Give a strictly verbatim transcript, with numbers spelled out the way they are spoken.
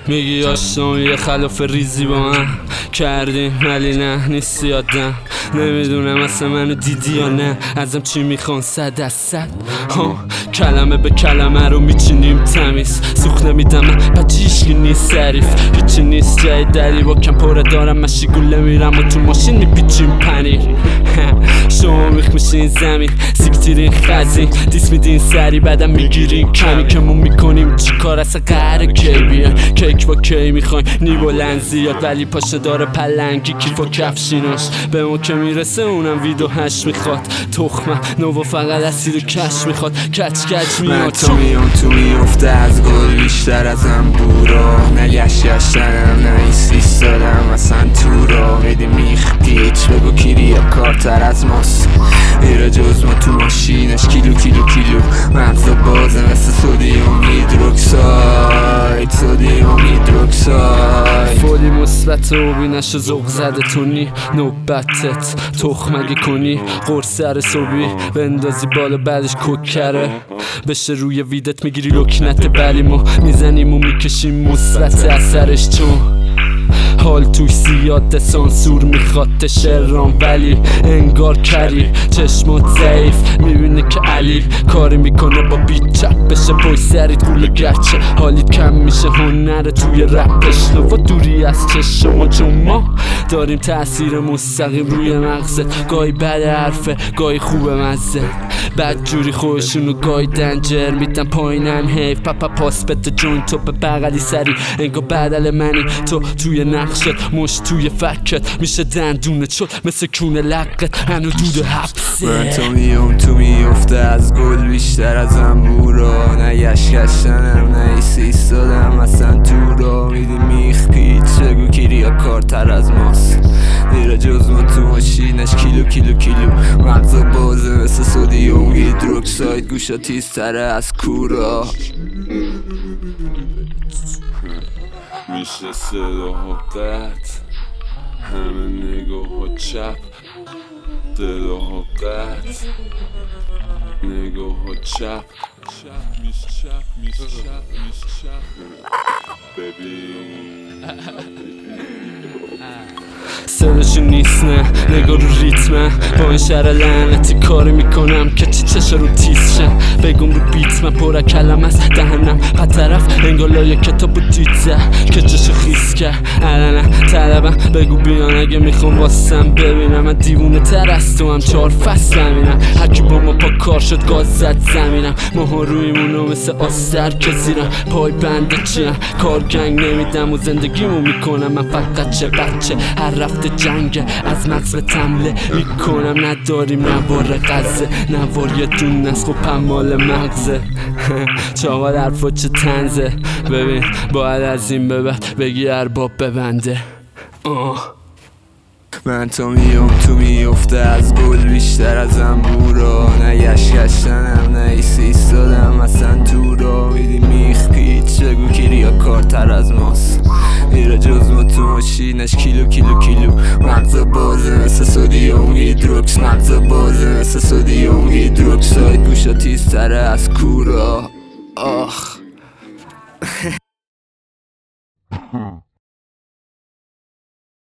میگی آشنام یه خلاف ریزی با من کردیم ولی نه نیستی یادم. نمیدونم اصلا منو دیدی یا نه، ازم چی میخوان صد از صد. کلمه به کلمه رو میچینیم تمیز، سوخ نمیدم من بچه هیچکی نیست حریف. هیچی نیست جای دری با کم پره دارم مشی گله میرم و تو ماشین میپیچیم پنیر. شما میخ میشین زمین سیکتیرین خزین دیس میدین سری بعدم میگیرین کمی که ما میکنیم چی کار اصلا قهر کی بیان. کیک با کی میخواین نی بلند زیاد ولی پاشه داره پلنگی کیف و کفشیناش به ما که میرسه اونم ویدو هش میخواد. تخمم نو فقط اسید و کش میخواد کچ کچ میاد. من تو میام تو میفته از گل بیشتر از انبورا نگشت گشتنم نه ایسیس دادم اصلا تو را میدی میخ پیچ بگو کیری یا کارتر از ماست. میره جز ما تو ماشینش کیلو کیلو کیلو مغز بازه مثل سودیوم هیدروکساید سودیوم هیدروکساید. فولی مثبت و بینش زوق زده تونی نوبتت تخمگی کنی قرص سر صبحی بندازی بالا بعدش کوکره بشه روی ویدت میگیری لکنت بلیمو میزنیم و میکشیم مثبت اثرش چون حال توش زیاده سانسور میخواد تشرام ولی انگار کری چشمات ضعیف میبینه که علی کاری میکنه با بیت چپ بشه پای سرید گوله گرچه حالیت کم میشه هنر توی رپش نوا دوری از چشما چون ما داریم تأثیر مستقیم روی مغزت. گاهی بد حرفه گاهی خوب مزه بد جوری خودشونو گاهی دنجر میدن پایینن حیف پپا پاس بده جوین تو به بغلی سری انگار بدل منی تو توی نقشت مش توی فکت میشه دندونت شد مثل کونه لقت هنو دود حبسه. من تو میام تو میفته از گل بیشتر از انبورا نگشت گشتنم نه ایسیس دادم اصلا تو را میدی میخ پیچ بگو کیری یا کارتر از ماست. میره جز ما تو ماشینش کیلو کیلو کیلو مغز بازه مثل سودیوم هیدروکساید گوشا تیزتره از کورا میشه صداها قطع همه نگاه ها چپ صداها قطع نگاه ها چپ چپ میش چپ میش چپ میش چپ ببین صداشون نیست نه نگاه رو ریتمه با این شهر لعنتی کاری میکنم که چی چشا رو تیز شم بگم رو بیت من پره کلم از دهنم پا طرف انگار لایه کتاب و دیده که چشو خیز کرد الانم طلبم بگو بیان اگه میخوام واسم ببینم من دیوونه تر از تو هم چهار فصل همینم هرکی با ما پا کار شد گاز زد زمینم ماها رویمونو مثل آستر که زیرم پای بنده چیم کار گنگ نمیدم و زندگیمو میکنم من فقط چه بچه هر رفته جنگ از مغز به تمله میکنم نداریم نوار غزه نوار یه دون از خوب مال مغزه چاقا حرفا چه طنزه ببین باید از این به بعد بگی ارباب ببنده. آه من تو میام تو میفته از گل بیشتر از انبورا نگشت گشتنم نه ایسیس دادم اصلا تو را میدی میخ پیچ بگو کیری یا کارتر از ماست. میره جز ما تو ماشینش کیلو کیلو کیلو مغز بازه مثل سودیوم هیدروکس مغز بازه مثل سودیوم هیدروکساید گوشا تیزتره از کورا. آخ